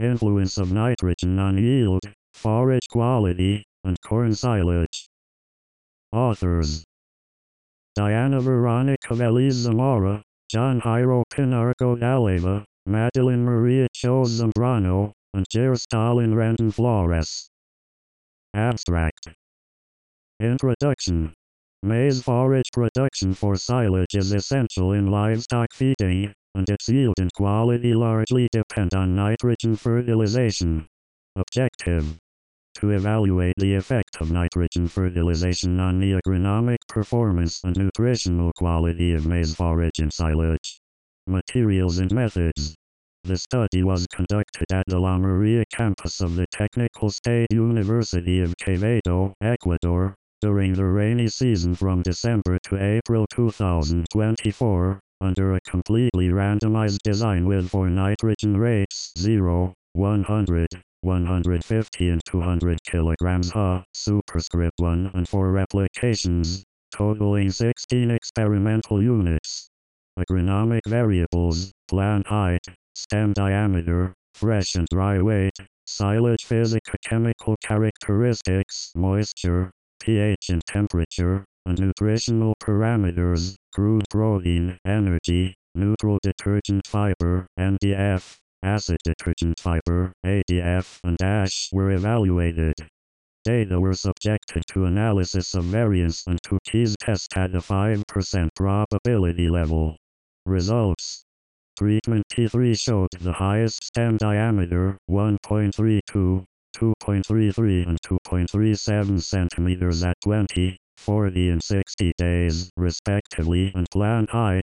Influence of nitrogen on yield, forage quality, and corn silage. Authors: Diana Veronica Veliz Zamora, John Jairo Pinarco Daleva, Madeline Maria Cho Zambrano, and Jair Stalin Renton Flores. Abstract. Introduction. Maize forage production for silage is essential in livestock feeding, and its yield and quality largely depend on nitrogen fertilization. Objective: to evaluate the effect of nitrogen fertilization on the agronomic performance and nutritional quality of maize forage and silage. Materials and methods. The study was conducted at the La Maria campus of the Technical State University of Quevedo, Ecuador, during the rainy season from December to April 2024, under a completely randomized design with 4 nitrogen rates 0, 100, 150 and 200 kilograms Ha, superscript 1 and 4 replications, totaling 16 experimental units. Agronomic variables: plant height, stem diameter, fresh and dry weight, silage physicochemical characteristics, moisture, pH and temperature, and nutritional parameters, crude protein, energy, neutral detergent fiber, NDF, acid detergent fiber, ADF, and ash were evaluated. Data were subjected to analysis of variance and Tukey's test at a 5% probability level. Results: treatment T3 showed the highest stem diameter, 1.32, 2.33 and 2.37 centimeters at 20, 40 and 60 days, respectively, and plant height,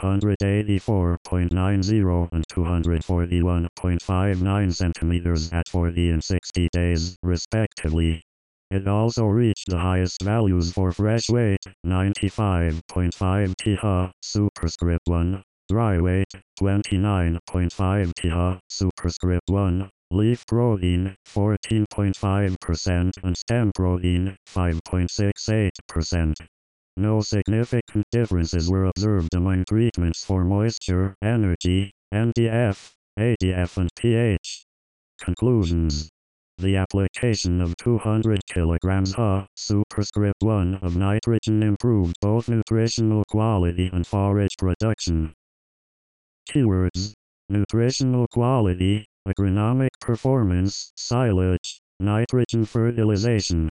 184.90 and 241.59 centimeters at 40 and 60 days, respectively. It also reached the highest values for fresh weight, 95.5 THA, superscript 1, dry weight, 29.5 THA, superscript 1, leaf protein, 14.5%, and stem protein, 5.68%. No significant differences were observed among treatments for moisture, energy, NDF, ADF and pH. Conclusions: the application of 200 kilograms Ha, superscript 1 of nitrogen improved both nutritional quality and forage production. Keywords: nutritional quality, agronomic performance, silage, nitrogen fertilization.